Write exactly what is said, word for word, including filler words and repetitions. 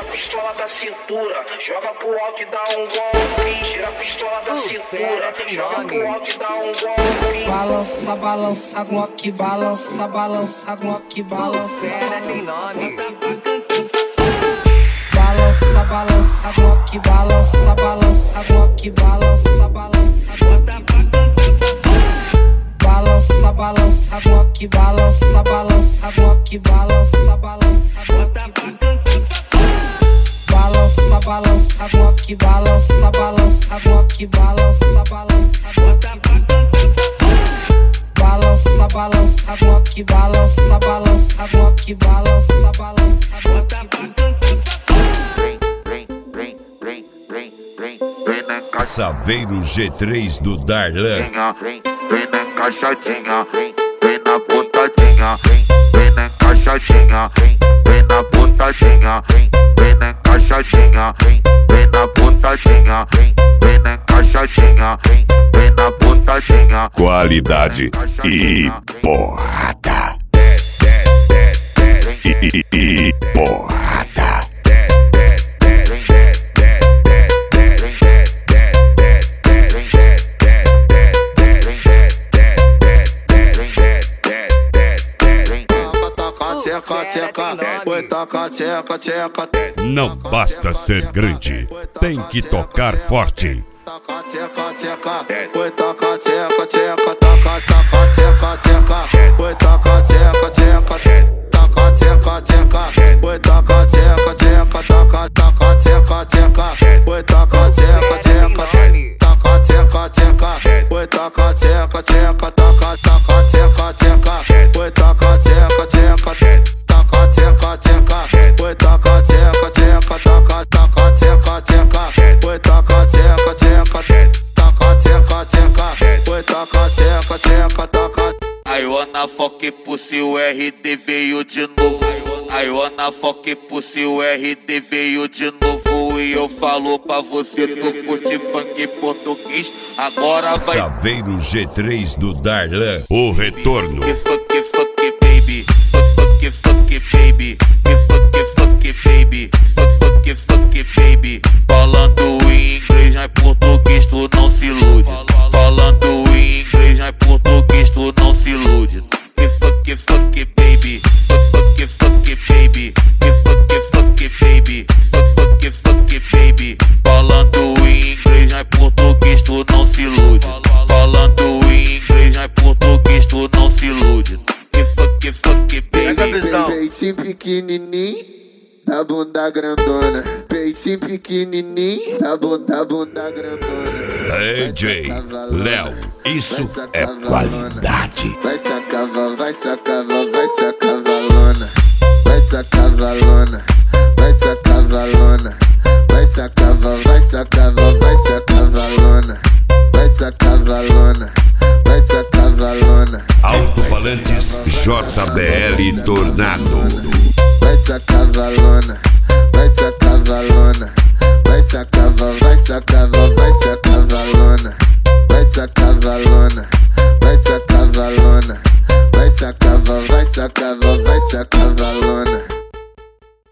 a pistola da cintura, joga pro alto e dá um golpe. Tira a pistola da cintura, joga pro alto e dá um golpe. Balança, balança, Glock, balança, balança, Glock, balança. Fera tem nome. Balança, balança, Glock, balança, balança, Glock, balança, balança, Glock. Balança, balança, Glock, balança, balança, Glock, balança, balança, Glock. Balança, balança, Glock, balança, balança, Glock, balança, balança, Glock. Balança, balança, Glock, balança, balança, Glock, balança, balança, Glock. Saveiro G três do Darlan. Vem, vem na encaixadinha, vem, vem na botadinha, vem, vem na encaixadinha, vem, vem na botadinha, vem, vem na encaixadinha, vem, vem na botadinha, vem, vem na encaixadinha, vem, vem na botadinha. Qualidade e porrada. E, e, e porrada. Não basta ser grande, tem que tocar forte. I wanna fuck pussy, o R D veio de novo. I wanna fuck pussy, o R D veio de novo. E eu falo pra você, tu curte funk português, agora vai. Saveiro G três do Darlan, o retorno. Fuck, fuck, baby. Fuck, fuck, baby. Fuck, fuck, baby. Fuck, fuck, baby. Falando em inglês, não é português, tu não se ilude. Falando em inglês, não é português, tu não se ilude. Fuck, fuck, baby. Fuck, fuck, baby. Fuck, fuck, baby. Fuck, fuck, baby. Falando em inglês, não é português, tu não se ilude. Falando em inglês, não é português, tu não se ilude. Fuck, fuck, baby. Peitinho pequenininho, da bunda grandona. Peitinho pequenininho, da bunda, bunda grandona. D J Léo, isso é qualidade. Vai sacar, vai sacar, vai sacar valona. Vai sacar valona, vai sacar valona. Vai sacar, vai sacar, vai sacar valona. Vai sacar valona, vai sacar valona. Alto-falantes J B L Tornado. Vai sacar valona, vai sacar valona. Vai sacar, vai sacar,